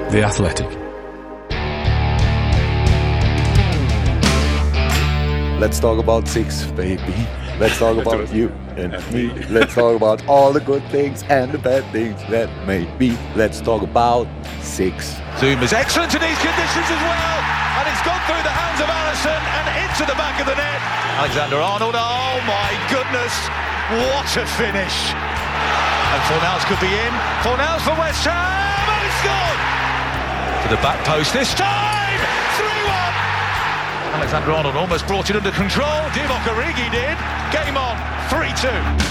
The Athletic. Let's talk about six, baby. Let's talk about you and me. Let's talk about all the good things and the bad things that may be. Let's talk about six. Zoom is excellent in these conditions as well. And it's gone through the hands of Alisson and into the back of the net. Alexander-Arnold, oh my goodness. What a finish. And Fornals could be in. Fornals for West Ham. And it's scored. To the back post this time. 3-1. Alexander-Arnold almost brought it under control. Divock Origi did. Game on. 3-2.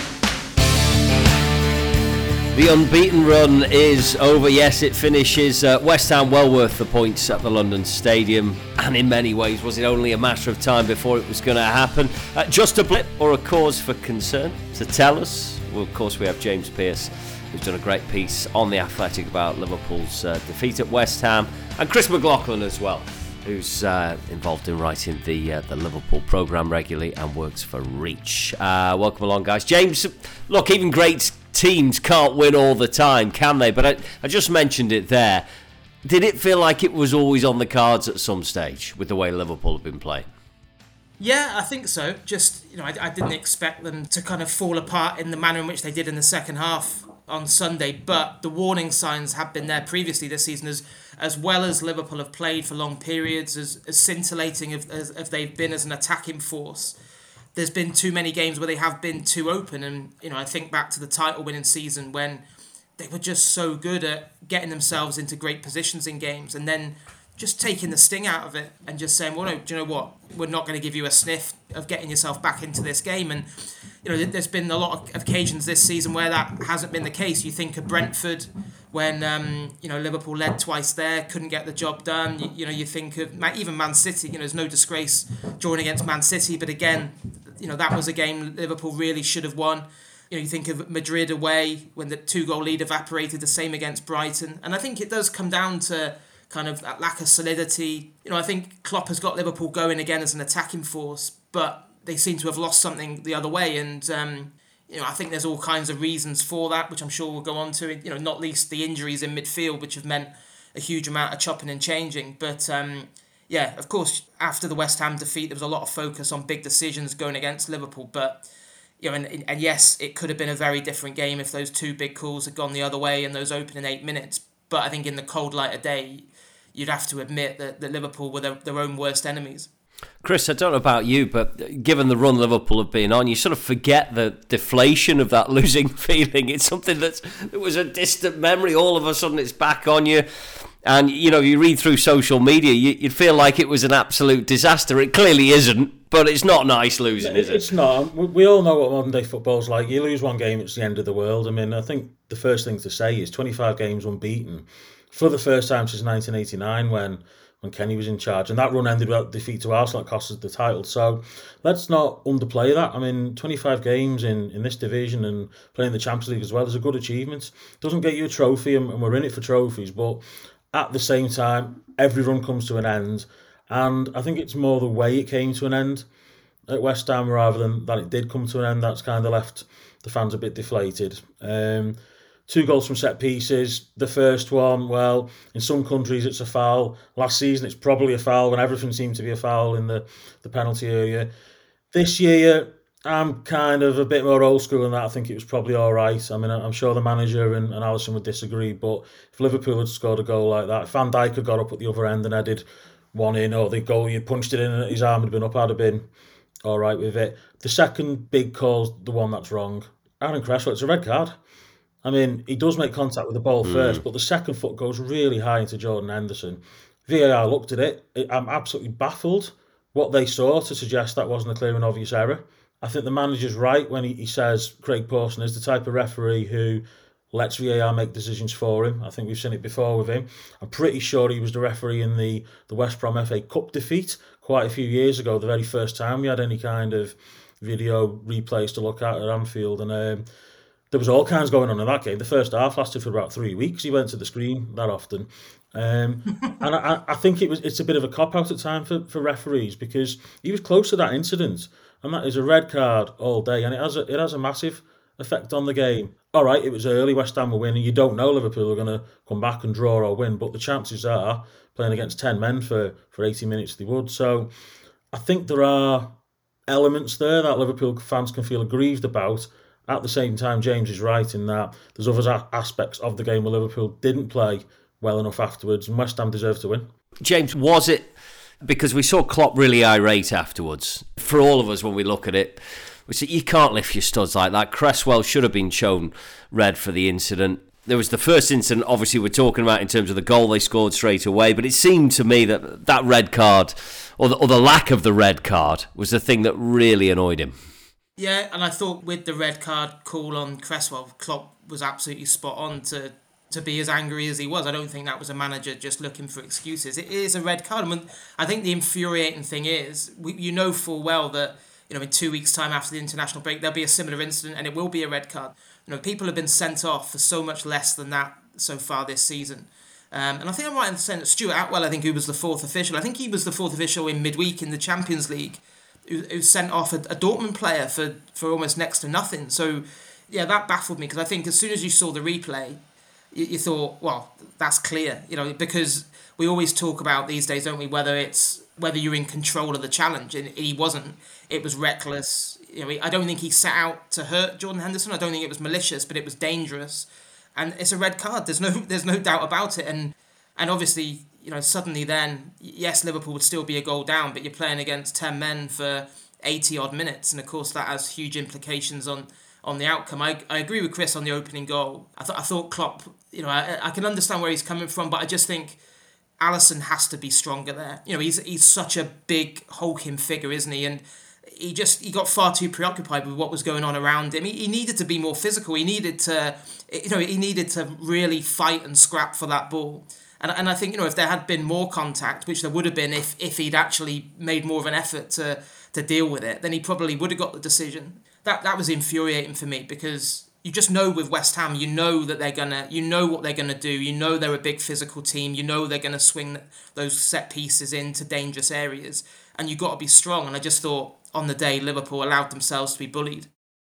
The unbeaten run is over. Yes, it finishes. West Ham well worth the points at the London Stadium. And in many ways, was it only a matter of time before it was going to happen? Just a blip or a cause for concern? To tell us, well, of course, we have James Pearce, who's done a great piece on The Athletic about Liverpool's defeat at West Ham. And Chris McLaughlin as well, who's involved in writing the Liverpool programme regularly and works for Reach. Welcome along, guys. James, look, even great teams can't win all the time, can they? But I just mentioned it there. Did it feel like it was always on the cards at some stage with the way Liverpool have been playing? Yeah, I think so. Just, I didn't expect them to kind of fall apart in the manner in which they did in the second half on Sunday, but the warning signs have been there previously this season as well as Liverpool have played for long periods, as scintillating as they've been as an attacking force. There's been too many games where they have been too open, and I think back to the title-winning season when they were just so good at getting themselves into great positions in games and then just taking the sting out of it and just saying, well, no, do you know what? We're not going to give you a sniff of getting yourself back into this game. And, there's been a lot of occasions this season where that hasn't been the case. You think of Brentford when, Liverpool led twice there, couldn't get the job done. You think of even Man City, there's no disgrace drawing against Man City. But again, that was a game Liverpool really should have won. You think of Madrid away when the 2-goal lead evaporated, the same against Brighton. And I think it does come down to kind of that lack of solidity. I think Klopp has got Liverpool going again as an attacking force, but they seem to have lost something the other way. And, I think there's all kinds of reasons for that, which I'm sure we'll go on to, not least the injuries in midfield, which have meant a huge amount of chopping and changing. But, of course, after the West Ham defeat, there was a lot of focus on big decisions going against Liverpool. But, and yes, it could have been a very different game if those two big calls had gone the other way in those opening 8 minutes. But I think in the cold light of day, you'd have to admit that Liverpool were their own worst enemies. Chris, I don't know about you, but given the run Liverpool have been on, you sort of forget the deflation of that losing feeling. It's something that was a distant memory. All of a sudden it's back on you. And, you read through social media, you'd feel like it was an absolute disaster. It clearly isn't, but it's not nice losing, is it? It's not. We all know what modern day football's like. You lose one game, it's the end of the world. I mean, I think the first thing to say is 25 games unbeaten for the first time since 1989 when Kenny was in charge. And that run ended with a defeat to Arsenal that cost us the title. So let's not underplay that. I mean, 25 games in this division and playing the Champions League as well is a good achievement. Doesn't get you a trophy, and we're in it for trophies, but at the same time, every run comes to an end. And I think it's more the way it came to an end at West Ham rather than that it did come to an end. That's kind of left the fans a bit deflated. 2 goals from set pieces. The first one, well, in some countries it's a foul. Last season it's probably a foul when everything seemed to be a foul in the penalty area. This year, I'm kind of a bit more old school than that. I think it was probably all right. I mean, I'm sure the manager and Alisson would disagree, but if Liverpool had scored a goal like that, if Van Dijk had got up at the other end and headed one in, or the goal he punched it in and his arm had been up, I'd have been all right with it. The second big call's the one that's wrong. Aaron Cresswell, it's a red card. I mean, he does make contact with the ball first, but the second foot goes really high into Jordan Henderson. VAR looked at it. I'm absolutely baffled what they saw to suggest that wasn't a clear and obvious error. I think the manager's right when he says Craig Pawson is the type of referee who lets VAR make decisions for him. I think we've seen it before with him. I'm pretty sure he was the referee in the West Brom FA Cup defeat quite a few years ago, the very first time we had any kind of video replays to look at Anfield. And there was all kinds going on in that game. The first half lasted for about 3 weeks. He went to the screen that often. And I think it's a bit of a cop-out at time for referees because he was close to that incident. And that is a red card all day. And it has a massive effect on the game? All right, it was early, West Ham were winning. You don't know Liverpool are going to come back and draw or win, but the chances are, playing against 10 men for 80 minutes, they would. So I think there are elements there that Liverpool fans can feel aggrieved about. At the same time, James is right in that there's other aspects of the game where Liverpool didn't play well enough afterwards, and West Ham deserved to win. James, was it because we saw Klopp really irate afterwards? For all of us, when we look at it, we say you can't lift your studs like that. Cresswell should have been shown red for the incident. There was the first incident, obviously, we're talking about in terms of the goal they scored straight away, but it seemed to me that that red card, or the lack of the red card, was the thing that really annoyed him. Yeah, and I thought with the red card call on Cresswell, Klopp was absolutely spot on to be as angry as he was. I don't think that was a manager just looking for excuses. It is a red card. I mean, I think the infuriating thing is, you know full well that, you know, in 2 weeks' time after the international break, there'll be a similar incident and it will be a red card. You know, people have been sent off for so much less than that so far this season. And I think I'm right in saying that Stuart Atwell, I think, who was the fourth official, I think he was the fourth official in midweek in the Champions League, who sent off a Dortmund player for almost next to nothing. So, yeah, that baffled me, because I think as soon as you saw the replay, you thought, well, that's clear, you know, because we always talk about these days, don't we, whether you're in control of the challenge, and he wasn't. It was reckless. You know, I don't think he set out to hurt Jordan Henderson. I don't think it was malicious, but it was dangerous, and it's a red card. There's no doubt about it, and obviously, you know, suddenly then, yes, Liverpool would still be a goal down, but you're playing against 10 men for 80 odd minutes, and of course that has huge implications on the outcome. I agree with Chris on the opening goal. I thought Klopp, you know, I can understand where he's coming from, but I just think Alisson has to be stronger there. You know, he's such a big hulking figure, isn't he? And he got far too preoccupied with what was going on around him. He needed to be more physical. He needed to really fight and scrap for that ball. And I think, you know, if there had been more contact, which there would have been if he'd actually made more of an effort to deal with it, then he probably would have got the decision. That was infuriating for me, because you just know with West Ham, you know what they're gonna do. You know they're a big physical team. You know they're gonna swing those set pieces into dangerous areas, and you got to be strong. And I just thought on the day Liverpool allowed themselves to be bullied.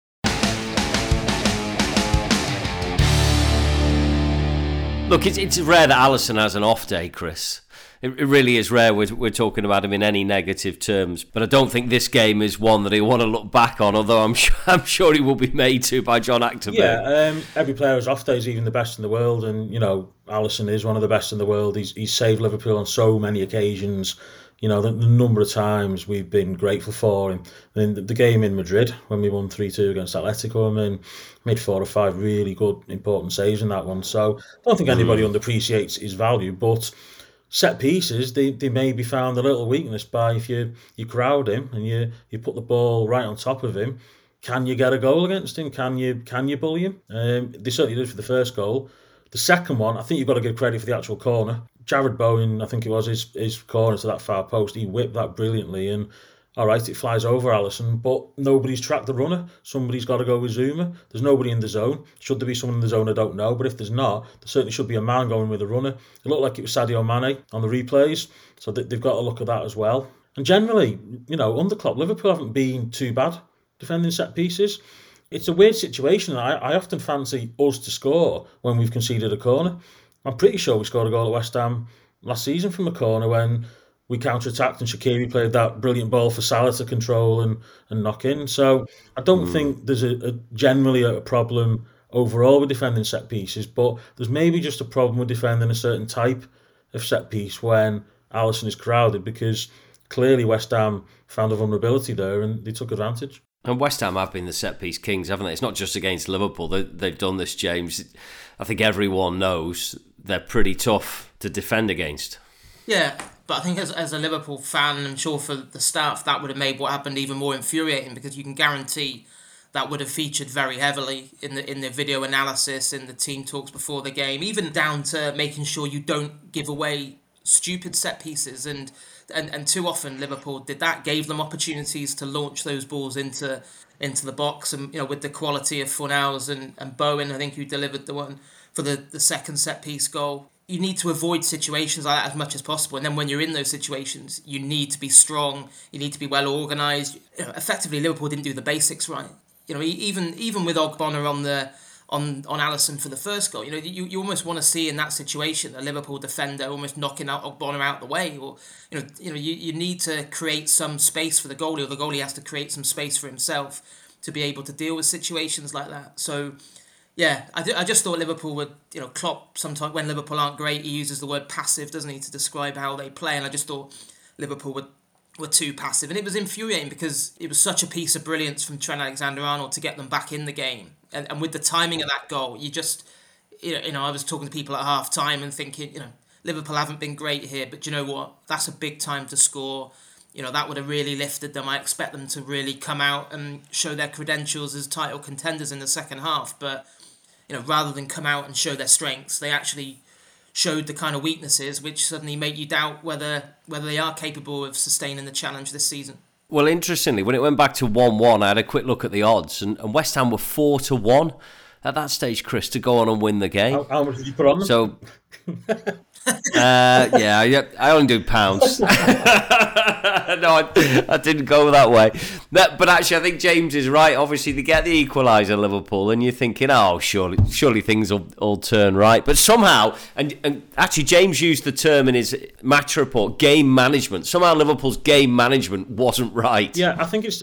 Look, it's rare that Alisson has an off day, Chris. It really is rare we're talking about him in any negative terms. But I don't think this game is one that he'll want to look back on, although I'm sure he will be made to by John Acterberg. Yeah, every player has off days, even the best in the world. And, you know, Alisson is one of the best in the world. He's saved Liverpool on so many occasions. You know, the number of times we've been grateful for him. I mean, the game in Madrid, when we won 3-2 against Atletico, I mean, made 4 or 5 really good, important saves in that one. So I don't think anybody underappreciates his value, but set pieces, they may be found a little weakness by if you crowd him and you put the ball right on top of him. Can you get a goal against him? Can you bully him? They certainly did for the first goal. The second one, I think you've got to give credit for the actual corner. Jared Bowen, I think it was his corner to that far post. He whipped that brilliantly, and all right, it flies over Alisson, but nobody's tracked the runner. Somebody's got to go with Zuma. There's nobody in the zone. Should there be someone in the zone? I don't know, but if there's not, there certainly should be a man going with the runner. It looked like it was Sadio Mane on the replays, so they've got to look at that as well. And generally, you know, under Klopp, Liverpool haven't been too bad defending set pieces. It's a weird situation. I often fancy us to score when we've conceded a corner. I'm pretty sure we scored a goal at West Ham last season from a corner when we counter-attacked and Shaqiri played that brilliant ball for Salah to control and knock in. So I don't think there's generally a problem overall with defending set pieces, but there's maybe just a problem with defending a certain type of set piece when Alisson is crowded, because clearly West Ham found a vulnerability there and they took advantage. And West Ham have been the set-piece kings, haven't they? It's not just against Liverpool. They've done this, James. I think everyone knows they're pretty tough to defend against. Yeah, but I think as a Liverpool fan, I'm sure for the staff, that would have made what happened even more infuriating, because you can guarantee that would have featured very heavily in the video analysis, in the team talks before the game, even down to making sure you don't give away stupid set pieces. And too often Liverpool did that, gave them opportunities to launch those balls into the box. And, you know, with the quality of Fornals and Bowen, I think, who delivered the one for the second set piece goal. You need to avoid situations like that as much as possible. And then when you're in those situations, you need to be strong. You need to be well organised. You know, effectively, Liverpool didn't do the basics right. you know, even with Ogbonna on Alisson for the first goal, you know, you almost want to see in that situation a Liverpool defender almost knocking out Ogbonna out the way, or you need to create some space for the goalie, or the goalie has to create some space for himself to be able to deal with situations like that. So yeah, I just thought Liverpool would, you know, Klopp sometimes when Liverpool aren't great, he uses the word passive, doesn't he, to describe how they play, and I just thought Liverpool were too passive, and it was infuriating because it was such a piece of brilliance from Trent Alexander-Arnold to get them back in the game, and with the timing of that goal, you just, you know, I was talking to people at half time and thinking, you know, Liverpool haven't been great here, but you know what, that's a big time to score. You know, that would have really lifted them. I expect them to really come out and show their credentials as title contenders in the second half, but you know, rather than come out and show their strengths, they actually showed the kind of weaknesses which suddenly make you doubt whether they are capable of sustaining the challenge this season. Well, interestingly, when it went back to 1-1, I had a quick look at the odds, and West Ham were 4-1 at that stage, Chris, to go on and win the game. How much did you put on them? So, I only do pounds. No, I didn't go that way. But actually, I think James is right. Obviously, they get the equaliser, Liverpool, and you're thinking, oh, surely things will all turn right. But somehow, and actually, James used the term in his match report, game management. Somehow, Liverpool's game management wasn't right. Yeah, I think it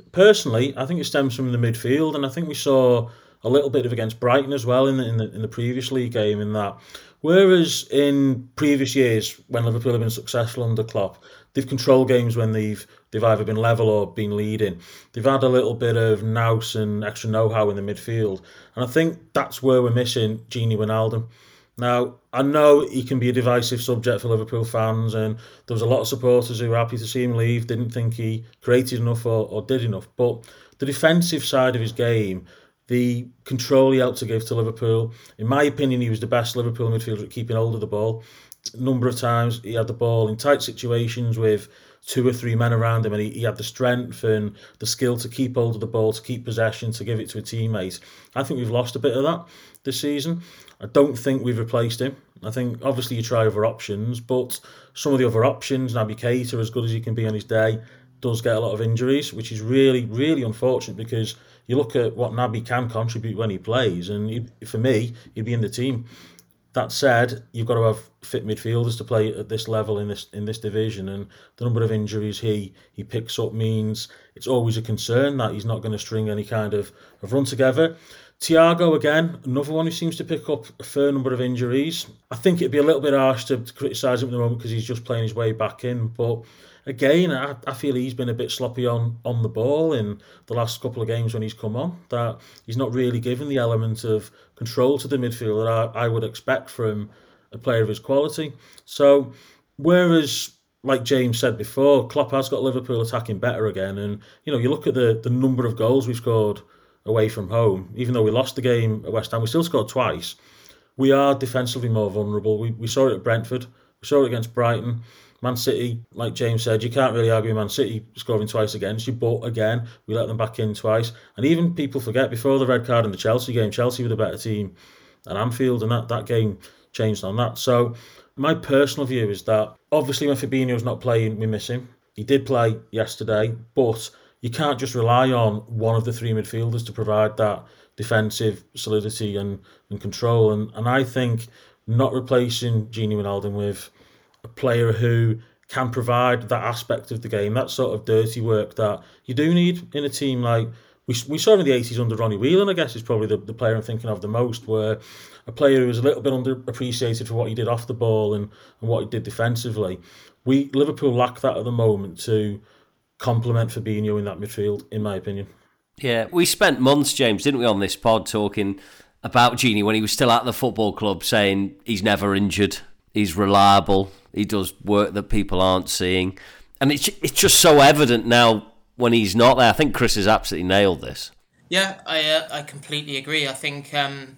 stems from the midfield, and I think we saw a little bit of against Brighton as well in the previous league game. In that, whereas in previous years when Liverpool have been successful under Klopp, they've controlled games when they've either been level or been leading. They've had a little bit of nous and extra know-how in the midfield. And I think that's where we're missing Gini Wijnaldum. Now, I know he can be a divisive subject for Liverpool fans, and there was a lot of supporters who were happy to see him leave, didn't think he created enough or did enough. But the defensive side of his game, the control he helped to give to Liverpool, in my opinion, he was the best Liverpool midfielder at keeping hold of the ball. A number of times he had the ball in tight situations with 2 or 3 men around him, and he had the strength and the skill to keep hold of the ball, to keep possession, to give it to a teammate. I think we've lost a bit of that this season. I don't think we've replaced him. I think obviously you try other options, but some of the other options, Naby Keita, as good as he can be on his day, does get a lot of injuries, which is really, really unfortunate, because you look at what Naby can contribute when he plays, and for me, he'd be in the team. That said, you've got to have fit midfielders to play at this level in this division, and the number of injuries he picks up means it's always a concern that he's not going to string any kind of run together. Thiago, again, another one who seems to pick up a fair number of injuries. I think it'd be a little bit harsh to criticise him at the moment because he's just playing his way back in, but again, I feel he's been a bit sloppy on the ball in the last couple of games when he's come on, that he's not really given the element of control to the midfield that I would expect from a player of his quality. So, whereas, like James said before, Klopp has got Liverpool attacking better again, and you look at the number of goals we've scored away from home. Even though we lost the game at West Ham, we still scored twice. We are defensively more vulnerable. We saw it at Brentford, we saw it against Brighton. Man City, like James said, you can't really argue Man City scoring twice against you, but again, we let them back in twice. And even people forget, before the red card in the Chelsea game, Chelsea were the better team at Anfield, and that game changed on that. So my personal view is that obviously when Fabinho's not playing, we miss him. He did play yesterday, but you can't just rely on one of the 3 midfielders to provide that defensive solidity and control. And I think not replacing Gini Wijnaldum with a player who can provide that aspect of the game, that sort of dirty work that you do need in a team like we saw in the 80s under Ronnie Whelan, I guess is probably the player I'm thinking of the most, where a player who was a little bit underappreciated for what he did off the ball and what he did defensively. Liverpool lack that at the moment to complement Fabinho in that midfield, in my opinion. Yeah, we spent months, James, didn't we, on this pod talking about Gini when he was still at the football club, saying he's never injured, he's reliable, he does work that people aren't seeing. And it's just so evident now when he's not there. I think Chris has absolutely nailed this. Yeah, I completely agree. I think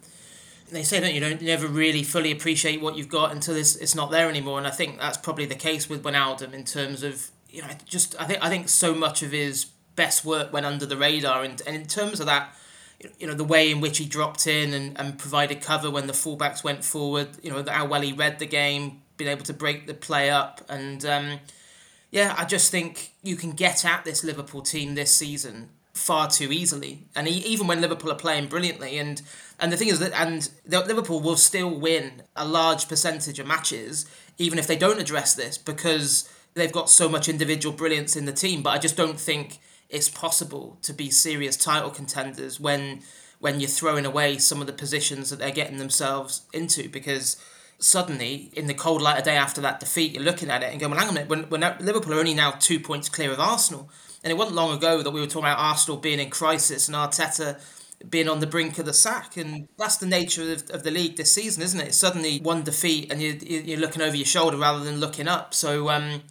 they say that you don't never really fully appreciate what you've got until it's not there anymore. And I think that's probably the case with Wijnaldum in terms of, I think so much of his best work went under the radar. And in terms of that, the way in which he dropped in and provided cover when the fullbacks went forward, how well he read the game, been able to break the play up. And I just think you can get at this Liverpool team this season far too easily. And even when Liverpool are playing brilliantly, and the thing is that Liverpool will still win a large percentage of matches, even if they don't address this, because they've got so much individual brilliance in the team. But I just don't think it's possible to be serious title contenders when you're throwing away some of the positions that they're getting themselves into, because suddenly, in the cold light of day after that defeat, you're looking at it and going, well, hang on a minute, when Liverpool are only now 2 points clear of Arsenal, and it wasn't long ago that we were talking about Arsenal being in crisis and Arteta being on the brink of the sack, and that's the nature of the league this season, isn't it? It's suddenly one defeat and you're looking over your shoulder rather than looking up. So,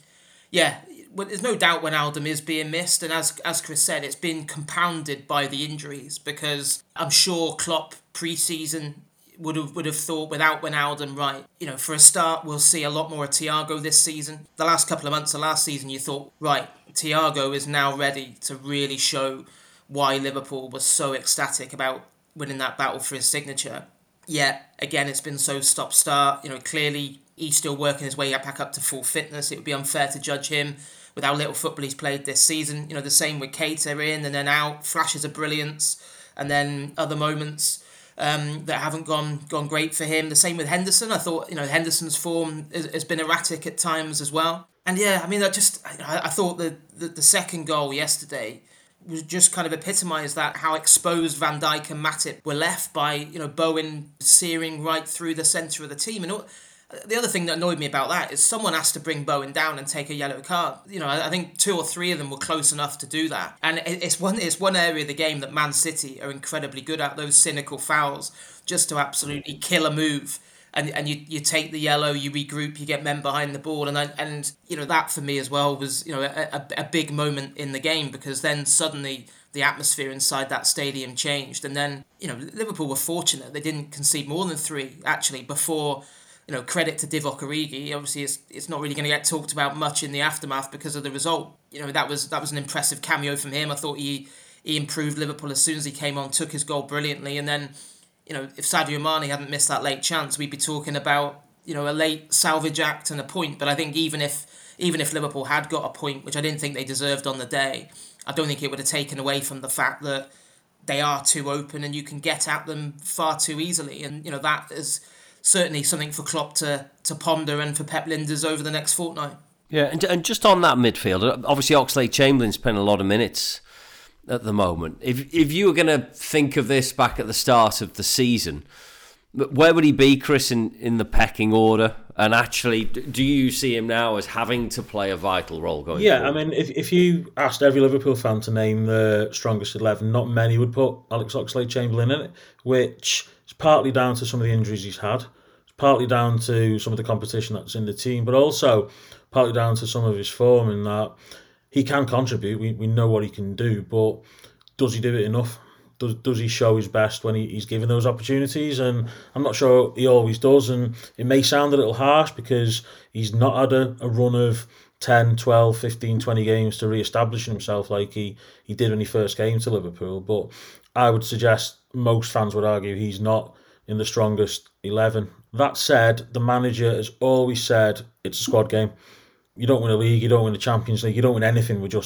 there's no doubt Wijnaldum is being missed, and as Chris said, it's been compounded by the injuries, because I'm sure Klopp pre-season would have thought without Wijnaldum, right, for a start, we'll see a lot more of Thiago this season. The last couple of months of last season, you thought, right, Thiago is now ready to really show why Liverpool was so ecstatic about winning that battle for his signature. Yet, again, it's been so stop-start. Clearly, he's still working his way back up to full fitness. It would be unfair to judge him with how little football he's played this season. The same with Keita in and then out, flashes of brilliance, and then other moments that haven't gone great for him. The same with Henderson. I thought, Henderson's form has been erratic at times as well. And yeah, I mean, I thought the second goal yesterday was just kind of epitomised that, how exposed Van Dijk and Matip were left by, Bowen searing right through the centre of the team. And the other thing that annoyed me about that is someone has to bring Bowen down and take a yellow card. I think 2 or 3 of them were close enough to do that. And it's one area of the game that Man City are incredibly good at, those cynical fouls, just to absolutely kill a move. And you take the yellow, you regroup, you get men behind the ball, and that for me as well was a big moment in the game, because then suddenly the atmosphere inside that stadium changed, and then Liverpool were fortunate they didn't concede more than 3 actually before. Credit to Divock Origi. Obviously, it's not really going to get talked about much in the aftermath because of the result. That was an impressive cameo from him. I thought he improved Liverpool as soon as he came on, took his goal brilliantly, and then. If Sadio Mane hadn't missed that late chance, we'd be talking about, a late salvage act and a point. But I think even if Liverpool had got a point, which I didn't think they deserved on the day, I don't think it would have taken away from the fact that they are too open and you can get at them far too easily. And, that is certainly something for Klopp to ponder, and for Pep Lijnders over the next fortnight. Yeah, and just on that midfield, obviously Oxlade-Chamberlain's playing a lot of minutes at the moment. If you were going to think of this back at the start of the season, where would he be, Chris, in the pecking order? And actually, do you see him now as having to play a vital role going forward? Yeah, I mean, if you asked every Liverpool fan to name the strongest 11, not many would put Alex Oxlade-Chamberlain in it, which is partly down to some of the injuries he's had. It's partly down to some of the competition that's in the team, but also partly down to some of his form, in that he can contribute. We know what he can do, but does he do it enough? Does he show his best when he's given those opportunities? And I'm not sure he always does. And it may sound a little harsh because he's not had a run of 10, 12, 15, 20 games to re-establish himself like he did when he first came to Liverpool. But I would suggest most fans would argue he's not in the strongest 11. That said, the manager has always said it's a squad game. You don't win a league, you don't win the Champions League, you don't win anything with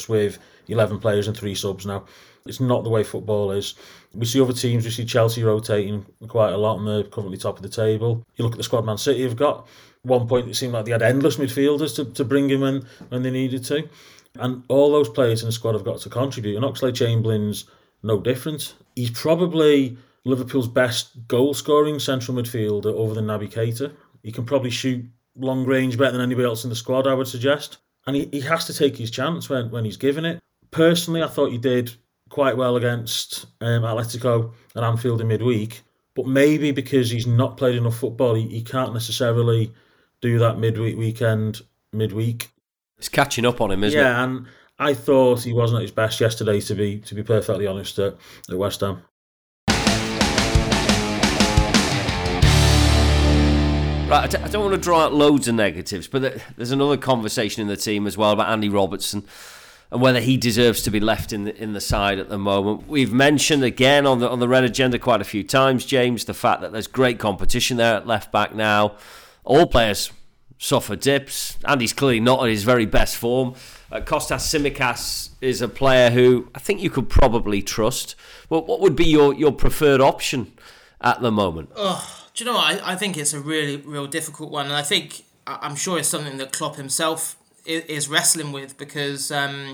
11 players and 3 subs now. It's not the way football is. We see other teams, we see Chelsea rotating quite a lot, and they're currently top of the table. You look at the squad Man City have got. At one point it seemed like they had endless midfielders to bring in when they needed to. And all those players in the squad have got to contribute. And Oxlade-Chamberlain's no different. He's probably Liverpool's best goal-scoring central midfielder other than Naby Keita. He can probably shoot long range better than anybody else in the squad, I would suggest. And he has to take his chance when he's given it. Personally, I thought he did quite well against Atletico at Anfield in midweek, but maybe because he's not played enough football, he can't necessarily do that midweek. It's catching up on him, isn't it? Yeah, and I thought he wasn't at his best yesterday, to be perfectly honest, at West Ham. Right, I don't want to draw out loads of negatives, but there's another conversation in the team as well about Andy Robertson and whether he deserves to be left in the side at the moment. We've mentioned again on the Red Agenda quite a few times, James, the fact that there's great competition there at left back now. All players suffer dips, and he's clearly not at his very best form. Kostas Tsimikas is a player who I think you could probably trust. Well, what would be your preferred option at the moment? Do you know what? I think it's a really, real difficult one, and I'm sure it's something that Klopp himself is wrestling with, because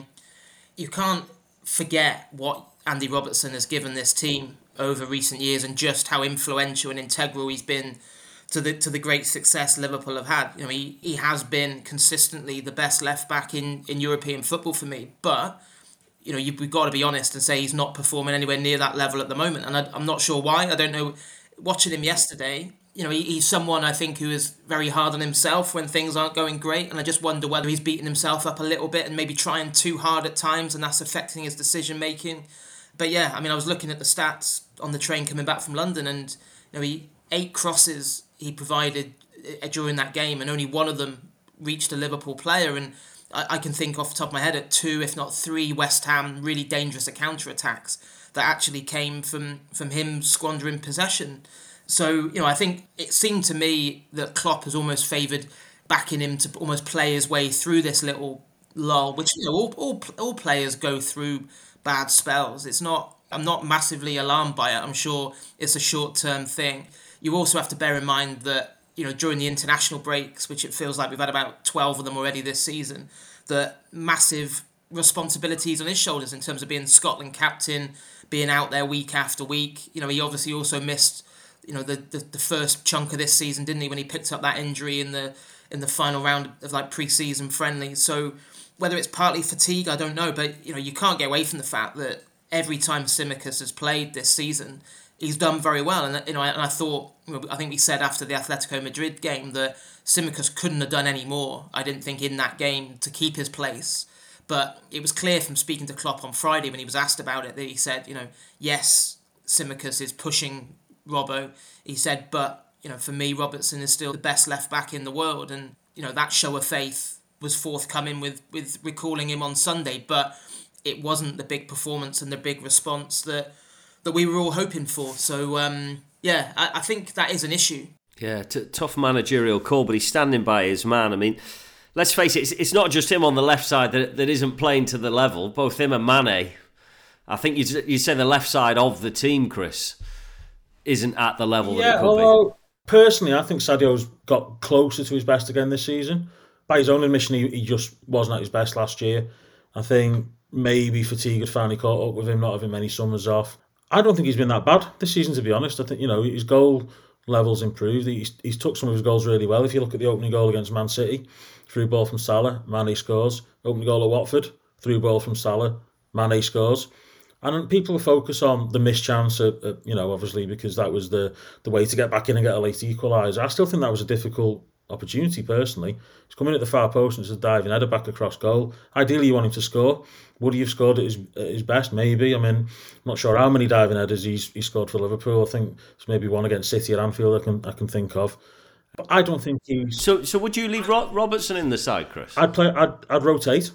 you can't forget what Andy Robertson has given this team over recent years and just how influential and integral he's been to the great success Liverpool have had. You know, he has been consistently the best left back in European football for me, but you know, we've got to be honest and say he's not performing anywhere near that level at the moment, and I'm not sure why. I don't know. Watching him yesterday, you know, he's someone I think who is very hard on himself when things aren't going great, and I just wonder whether he's beating himself up a little bit and maybe trying too hard at times, and that's affecting his decision making. But yeah, I mean, I was looking at the stats on the train coming back from London, and you know, 8 crosses he provided during that game, and only one of them reached a Liverpool player. And I can think off the top of my head at 2, if not 3, West Ham really dangerous counter-attacks that actually came from him squandering possession. So, you know, I think it seemed to me that Klopp has almost favoured backing him to almost play his way through this little lull, which, you know, all players go through bad spells. I'm not massively alarmed by it. I'm sure it's a short-term thing. You also have to bear in mind that, you know, during the international breaks, which it feels like we've had about 12 of them already this season, the massive responsibilities on his shoulders in terms of being Scotland captain, being out there week after week. You know, he obviously also missed, you know, the first chunk of this season, didn't he, when he picked up that injury in the final round of like pre-season friendlies. So whether it's partly fatigue, I don't know, but you know, you can't get away from the fact that every time Tsimikas has played this season, he's done very well. And you know, I thought, you know, I think we said after the Atletico Madrid game that Tsimikas couldn't have done any more, I didn't think, in that game to keep his place. But it was clear from speaking to Klopp on Friday when he was asked about it that he said, you know, yes, Tsimikas is pushing Robbo. He said, but, you know, for me, Robertson is still the best left back in the world. And, you know, that show of faith was forthcoming with recalling him on Sunday. But it wasn't the big performance and the big response that we were all hoping for. So, yeah, I think that is an issue. Yeah, tough managerial call, but he's standing by his man. I mean, let's face it, it's not just him on the left side that isn't playing to the level. Both him and Mane. I think you say the left side of the team, Chris, isn't at the level that it could be. Personally, I think Sadio's got closer to his best again this season. By his own admission, he just wasn't at his best last year. I think maybe fatigue had finally caught up with him, not having many summers off. I don't think he's been that bad this season, to be honest. I think, you know, his goal levels improved. He's took some of his goals really well. If you look at the opening goal against Man City, through ball from Salah, Mane scores. Opening goal at Watford, through ball from Salah, Mane scores. And people focus on the missed chance, you know, obviously, because that was the way to get back in and get a late equaliser. I still think that was a difficult opportunity, personally. He's coming at the far post and it's a diving header back across goal. Ideally, you want him to score. Would he have scored at his best? Maybe. I mean, I'm not sure how many diving headers he scored for Liverpool. I think it's maybe one against City at Anfield I can think of. But I don't think he's... So would you leave Robertson in the side, Chris? I'd rotate.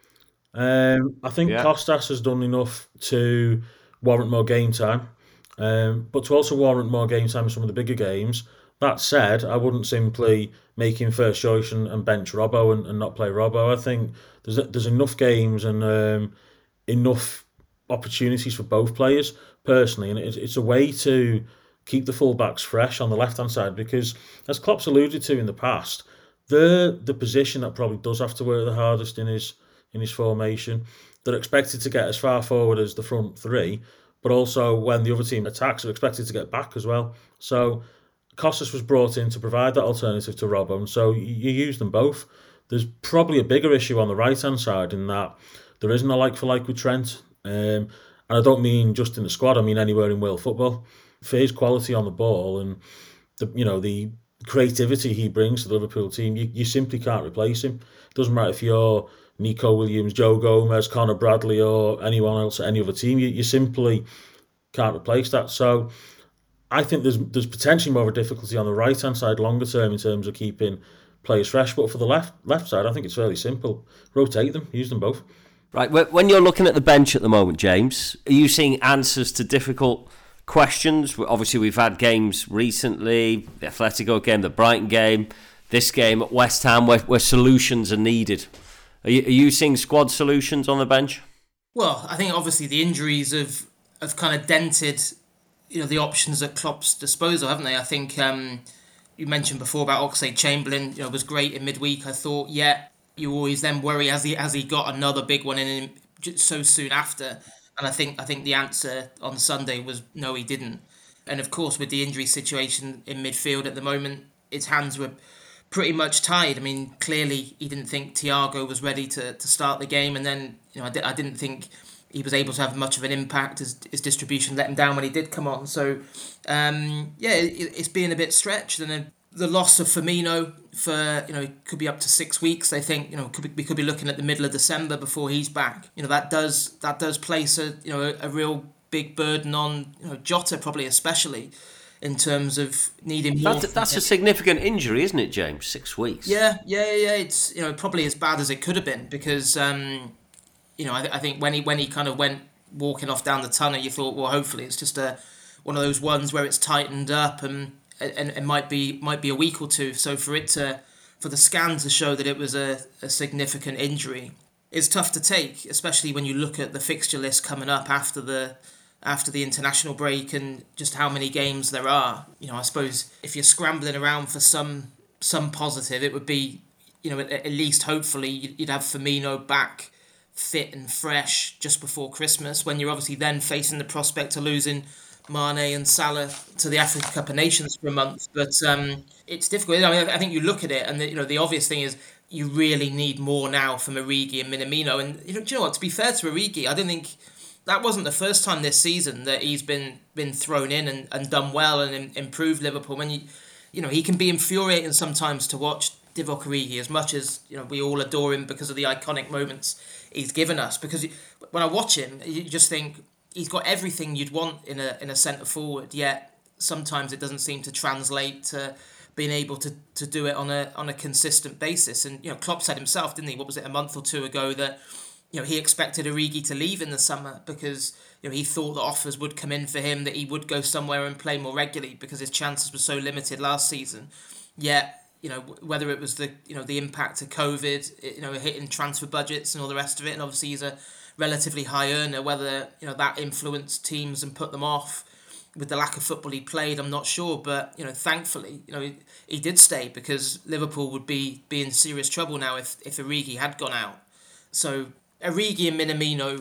I think Kostas has done enough to warrant more game time, but to also warrant more game time in some of the bigger games. That said, I wouldn't simply make him first choice and bench Robbo and not play Robbo. I think there's enough games and enough opportunities for both players, personally, and it's a way to keep the full-backs fresh on the left-hand side, because, as Klopp's alluded to in the past, the position that probably does have to work the hardest in his formation. They're expected to get as far forward as the front three, but also when the other team attacks, they're expected to get back as well. So Kostas was brought in to provide that alternative to Robbo, and so you use them both. There's probably a bigger issue on the right-hand side in that there isn't a like-for-like with Trent. And I don't mean just in the squad, I mean anywhere in world football. For his quality on the ball and the creativity he brings to the Liverpool team, you simply can't replace him. It doesn't matter if you're Nico Williams, Joe Gomez, Connor Bradley or anyone else at any other team. You simply can't replace that. So I think there's potentially more of a difficulty on the right-hand side longer term in terms of keeping players fresh. But for the left side, I think it's fairly simple. Rotate them, use them both. Right, when you're looking at the bench at the moment, James, are you seeing answers to difficult questions? Obviously, we've had games recently, the Atletico game, the Brighton game. this game at West Ham where solutions are needed. Are you seeing squad solutions on the bench? Well, I think obviously the injuries have kind of dented, the options at Klopp's disposal, haven't they? I think you mentioned before about Oxlade-Chamberlain, was great in midweek. I thought, you always then worry has he got another big one in him so soon after. And I think the answer on Sunday was no, he didn't. And of course, with the injury situation in midfield at the moment, his hands were pretty much tied. I mean, clearly he didn't think Thiago was ready to start the game, and then I didn't think he was able to have much of an impact. His distribution let him down when he did come on. So it's being a bit stretched, and then the loss of Firmino for it could be up to 6 weeks. They think we could be looking at the middle of December before he's back. That does place a real big burden on Jota, probably especially, in terms of needing more. That's a significant injury, isn't it, James? 6 weeks. Yeah. It's probably as bad as it could have been because I think when he kind of went walking off down the tunnel, you thought, well, hopefully it's just one of those ones where it's tightened up and it might be a week or two. So for the scan to show that it was a significant injury is tough to take, especially when you look at the fixture list coming up after the international break and just how many games there are. I suppose if you're scrambling around for some positive, it would be, at least hopefully you'd have Firmino back fit and fresh just before Christmas, when you're obviously then facing the prospect of losing Mane and Salah to the Africa Cup of Nations for a month. But it's difficult. I think you look at it and the obvious thing is you really need more now from Origi and Minamino. And do you know what? To be fair to Origi, I don't think that wasn't the first time this season that he's been thrown in and done well and improved Liverpool. When he can be infuriating sometimes to watch Divock Origi, as much as we all adore him because of the iconic moments he's given us. Because when I watch him, you just think he's got everything you'd want in a centre forward. Yet sometimes it doesn't seem to translate to being able to do it on a consistent basis. And Klopp said himself, didn't he? What was it, a month or two ago, that he expected Origi to leave in the summer because he thought that offers would come in for him, that he would go somewhere and play more regularly because his chances were so limited last season. Yet whether it was the impact of COVID, hitting transfer budgets and all the rest of it, and obviously he's a relatively high earner, whether that influenced teams and put them off with the lack of football he played, I'm not sure. But thankfully, he did stay because Liverpool would be in serious trouble now if Origi had gone out. So Origi and Minamino,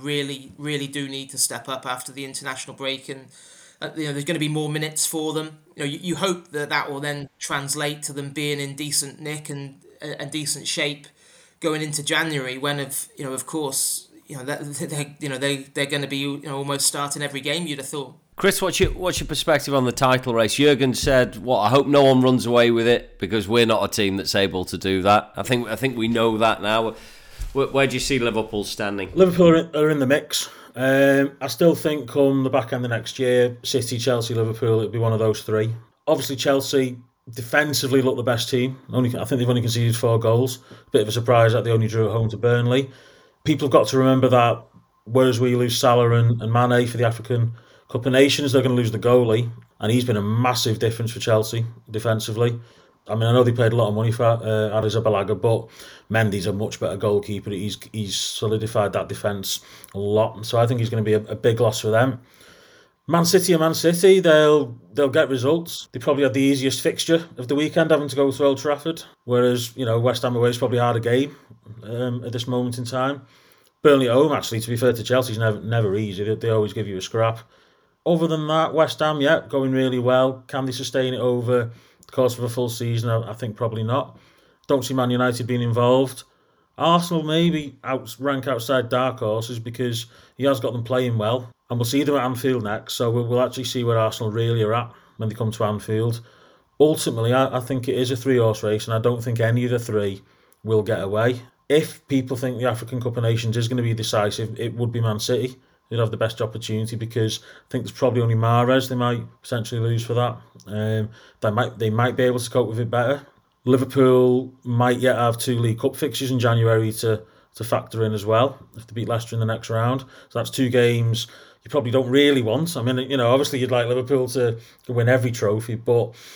really do need to step up after the international break, and there's going to be more minutes for them. You hope that will then translate to them being in decent nick and decent shape going into January, when of course they're going to be almost starting every game, you'd have thought. Chris, what's your perspective on the title race? Jurgen said, I hope no one runs away with it because we're not a team that's able to do that. I think we know that now. Where do you see Liverpool standing? Liverpool are in the mix. I still think come the back end of next year, City, Chelsea, Liverpool, it'll be one of those three. Obviously, Chelsea defensively look the best team. I think they've only conceded 4 goals. Bit of a surprise that they only drew at home to Burnley. People have got to remember that whereas we lose Salah and Mane for the African Cup of Nations, they're going to lose the goalie. And he's been a massive difference for Chelsea defensively. I mean, I know they paid a lot of money for Arrizabalaga, but Mendy's a much better goalkeeper. He's solidified that defence a lot. So I think he's going to be a big loss for them. Man City, they'll get results. They probably had the easiest fixture of the weekend, having to go to Old Trafford. Whereas, West Ham away is probably a harder game at this moment in time. Burnley at home, actually, to be fair to Chelsea, is never easy. They always give you a scrap. Other than that, West Ham, going really well. Can they sustain it over the course of a full season? I think probably not. Don't see Man United being involved. Arsenal maybe rank outside dark horses because he has got them playing well. And we'll see them at Anfield next, so we'll actually see where Arsenal really are at when they come to Anfield. Ultimately, I think it is a 3-horse race, and I don't think any of the 3 will get away. If people think the African Cup of Nations is going to be decisive, it would be Man City. They'd have the best opportunity because I think there's probably only Mahrez they might potentially lose for that. They might be able to cope with it better. Liverpool might yet have 2 League Cup fixtures in January to factor in as well if they beat Leicester in the next round. So that's 2 games you probably don't really want. I mean, obviously you'd like Liverpool to win every trophy, but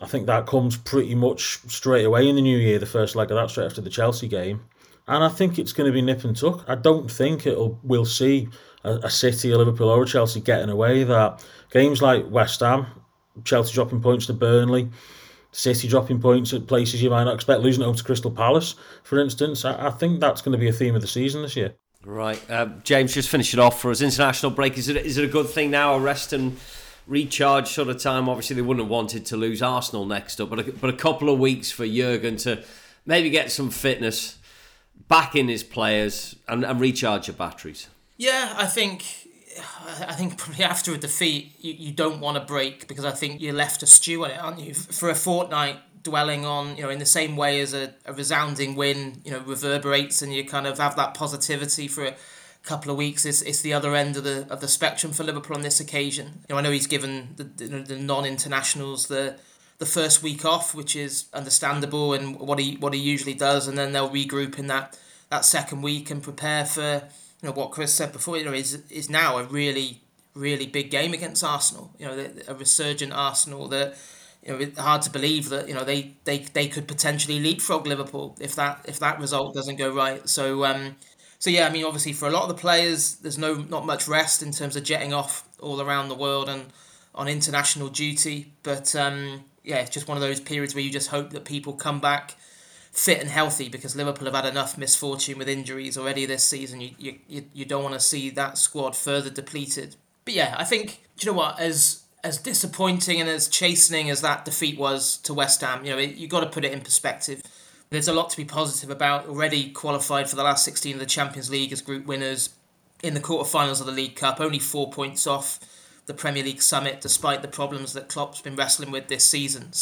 I think that comes pretty much straight away in the new year, the first leg of that, straight after the Chelsea game. And I think it's going to be nip and tuck. I don't think we'll see a City, a Liverpool or a Chelsea getting away. That games like West Ham, Chelsea dropping points to Burnley, City dropping points at places you might not expect, losing home to Crystal Palace, for instance. I think that's going to be a theme of the season this year. Right. James, just finish it off for us. International break, is it a good thing now, a rest and recharge sort of time? Obviously, they wouldn't have wanted to lose Arsenal next up, but a couple of weeks for Jurgen to maybe get some fitness back in his players and recharge your batteries. Yeah, I think probably after a defeat, you don't want to break, because I think you're left to stew on it, aren't you? For a fortnight, dwelling on, in the same way as a resounding win, reverberates, and you kind of have that positivity for a couple of weeks. It's the other end of the spectrum for Liverpool on this occasion. I know he's given the non-internationals the first week off, which is understandable, and what he usually does, and then they'll regroup in that second week and prepare for what Chris said before. Is now a really, really big game against Arsenal. A resurgent Arsenal that it's hard to believe that they could potentially leapfrog Liverpool if that result doesn't go right. So yeah, I mean, obviously for a lot of the players, there's not much rest in terms of jetting off all around the world and on international duty. But yeah, it's just one of those periods where you just hope that people come back fit and healthy, because Liverpool have had enough misfortune with injuries already this season. You don't want to see that squad further depleted. But yeah, I think, do you know what, as disappointing and as chastening as that defeat was to West Ham, you got to put it in perspective. There's a lot to be positive about. Already qualified for the last 16 of the Champions League as group winners, in the quarterfinals of the League Cup, only 4 points off the Premier League summit, despite the problems that Klopp's been wrestling with this season.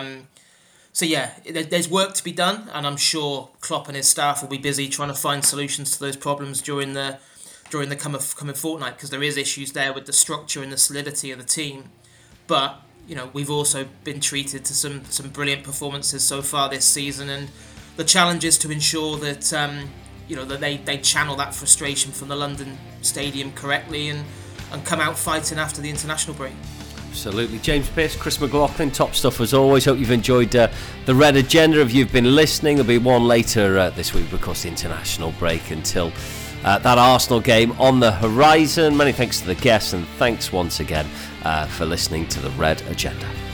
So yeah, there's work to be done, and I'm sure Klopp and his staff will be busy trying to find solutions to those problems during the coming fortnight, because there is issues there with the structure and the solidity of the team. But we've also been treated to some brilliant performances so far this season, and the challenge is to ensure that that they channel that frustration from the London Stadium correctly and come out fighting after the international break. Absolutely. James Pearce, Chris McLaughlin, top stuff as always. Hope you've enjoyed the Red Agenda. If you've been listening, there'll be one later this week, because the international break until that Arsenal game on the horizon. Many thanks to the guests, and thanks once again for listening to the Red Agenda.